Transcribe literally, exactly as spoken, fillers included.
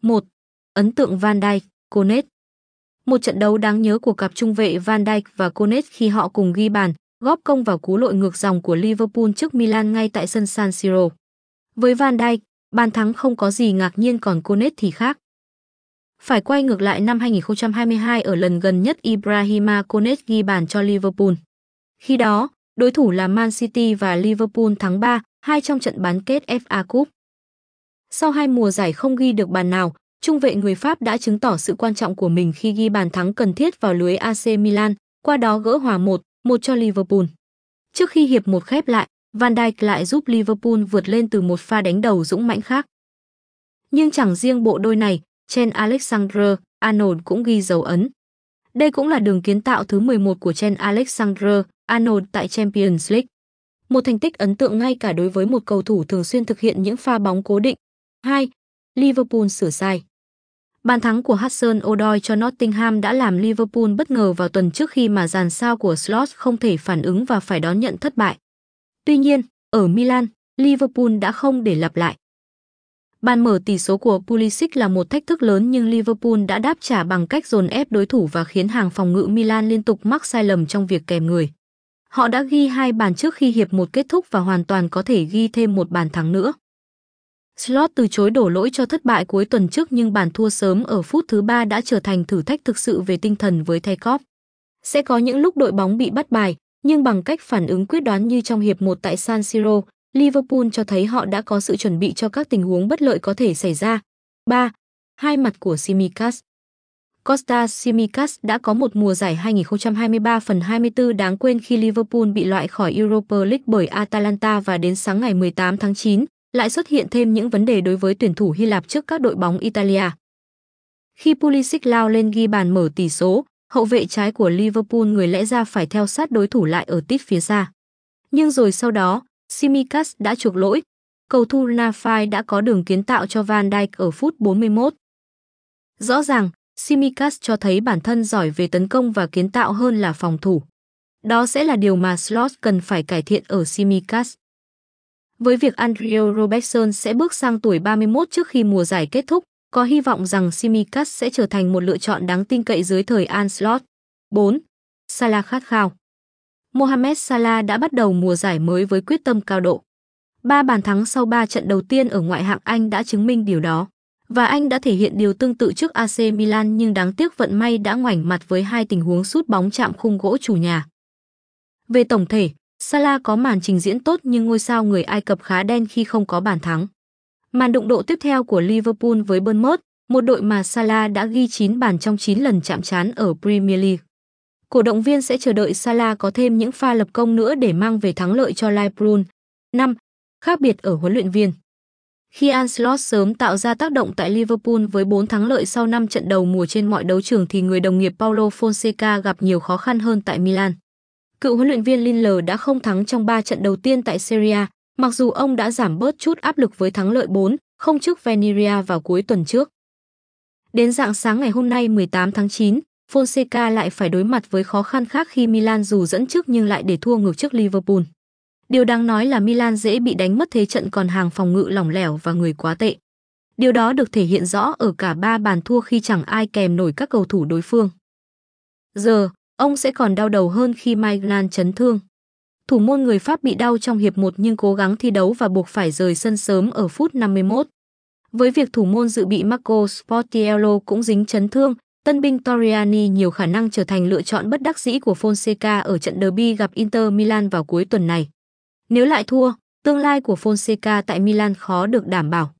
một. Ấn tượng Van Dijk, Cornet. Một trận đấu đáng nhớ của cặp trung vệ Van Dijk và Cornet khi họ cùng ghi bàn, góp công vào cú lội ngược dòng của Liverpool trước Milan ngay tại sân San Siro. Với Van Dijk, bàn thắng không có gì ngạc nhiên, còn Cornet thì khác. Phải quay ngược lại năm hai nghìn không trăm hai mươi hai, ở lần gần nhất Ibrahima Cornet ghi bàn cho Liverpool. Khi đó, đối thủ là Man City và Liverpool thắng ba hai trong trận bán kết ép a Cup. Sau hai mùa giải không ghi được bàn nào, trung vệ người Pháp đã chứng tỏ sự quan trọng của mình khi ghi bàn thắng cần thiết vào lưới a xê Milan, qua đó gỡ hòa một một cho Liverpool. Trước khi hiệp một khép lại, Van Dijk lại giúp Liverpool vượt lên từ một pha đánh đầu dũng mãnh khác. Nhưng chẳng riêng bộ đôi này, Trent Alexander-Arnold cũng ghi dấu ấn. Đây cũng là đường kiến tạo thứ mười một của Trent Alexander-Arnold tại Champions League. Một thành tích ấn tượng ngay cả đối với một cầu thủ thường xuyên thực hiện những pha bóng cố định. hai. Liverpool sửa sai. Bàn thắng của Hudson-Odoi cho Nottingham đã làm Liverpool bất ngờ vào tuần trước khi mà dàn sao của Slot không thể phản ứng và phải đón nhận thất bại. Tuy nhiên, ở Milan, Liverpool đã không để lặp lại. Bàn mở tỷ số của Pulisic là một thách thức lớn, nhưng Liverpool đã đáp trả bằng cách dồn ép đối thủ và khiến hàng phòng ngự Milan liên tục mắc sai lầm trong việc kèm người. Họ đã ghi hai bàn trước khi hiệp một kết thúc và hoàn toàn có thể ghi thêm một bàn thắng nữa. Slot từ chối đổ lỗi cho thất bại cuối tuần trước, nhưng bàn thua sớm ở phút thứ ba đã trở thành thử thách thực sự về tinh thần với Thekop. Sẽ có những lúc đội bóng bị bắt bài, nhưng bằng cách phản ứng quyết đoán như trong hiệp một tại San Siro, Liverpool cho thấy họ đã có sự chuẩn bị cho các tình huống bất lợi có thể xảy ra. ba. Hai mặt của Tsimikas. Kostas Tsimikas đã có một mùa giải hai nghìn không trăm hai mươi ba phần hai mươi tư đáng quên khi Liverpool bị loại khỏi Europa League bởi Atalanta, và đến sáng ngày mười tám tháng chín, lại xuất hiện thêm những vấn đề đối với tuyển thủ Hy Lạp trước các đội bóng Italia. Khi Pulisic lao lên ghi bàn mở tỷ số, hậu vệ trái của Liverpool người lẽ ra phải theo sát đối thủ lại ở tít phía xa. Nhưng rồi sau đó, Tsimikas đã chuộc lỗi. Cầu thủ Nafai đã có đường kiến tạo cho Van Dijk ở phút bốn mươi mốt. Rõ ràng, Tsimikas cho thấy bản thân giỏi về tấn công và kiến tạo hơn là phòng thủ. Đó sẽ là điều mà Slot cần phải cải thiện ở Tsimikas. Với việc Andrea Robertson sẽ bước sang tuổi ba mươi mốt trước khi mùa giải kết thúc, có hy vọng rằng Tsimikas sẽ trở thành một lựa chọn đáng tin cậy dưới thời Ancelotti. bốn. Salah khát khao. Mohamed Salah đã bắt đầu mùa giải mới với quyết tâm cao độ. Ba bàn thắng sau ba trận đầu tiên ở ngoại hạng Anh đã chứng minh điều đó. Và anh đã thể hiện điều tương tự trước a xê Milan, nhưng đáng tiếc vận may đã ngoảnh mặt với hai tình huống sút bóng chạm khung gỗ chủ nhà. Về tổng thể, Salah có màn trình diễn tốt, nhưng ngôi sao người Ai Cập khá đen khi không có bàn thắng. Màn đụng độ tiếp theo của Liverpool với Bournemouth, một đội mà Salah đã ghi chín bàn trong chín lần chạm trán ở Premier League. Cổ động viên sẽ chờ đợi Salah có thêm những pha lập công nữa để mang về thắng lợi cho Liverpool. năm. Khác biệt ở huấn luyện viên. Khi Ancelotti sớm tạo ra tác động tại Liverpool với bốn thắng lợi sau năm trận đầu mùa trên mọi đấu trường, thì người đồng nghiệp Paulo Fonseca gặp nhiều khó khăn hơn tại Milan. Cựu huấn luyện viên Lille đã không thắng trong ba trận đầu tiên tại Serie A, mặc dù ông đã giảm bớt chút áp lực với thắng lợi bốn không trước Venezia vào cuối tuần trước. Đến rạng sáng ngày hôm nay mười tám tháng chín, Fonseca lại phải đối mặt với khó khăn khác khi Milan dù dẫn trước nhưng lại để thua ngược trước Liverpool. Điều đáng nói là Milan dễ bị đánh mất thế trận, còn hàng phòng ngự lỏng lẻo và người quá tệ. Điều đó được thể hiện rõ ở cả ba bàn thua khi chẳng ai kèm nổi các cầu thủ đối phương. Giờ, ông sẽ còn đau đầu hơn khi Maignan chấn thương. Thủ môn người Pháp bị đau trong hiệp một nhưng cố gắng thi đấu và buộc phải rời sân sớm ở phút năm mươi mốt. Với việc thủ môn dự bị Marco Sportiello cũng dính chấn thương, tân binh Torriani nhiều khả năng trở thành lựa chọn bất đắc dĩ của Fonseca ở trận derby gặp Inter Milan vào cuối tuần này. Nếu lại thua, tương lai của Fonseca tại Milan khó được đảm bảo.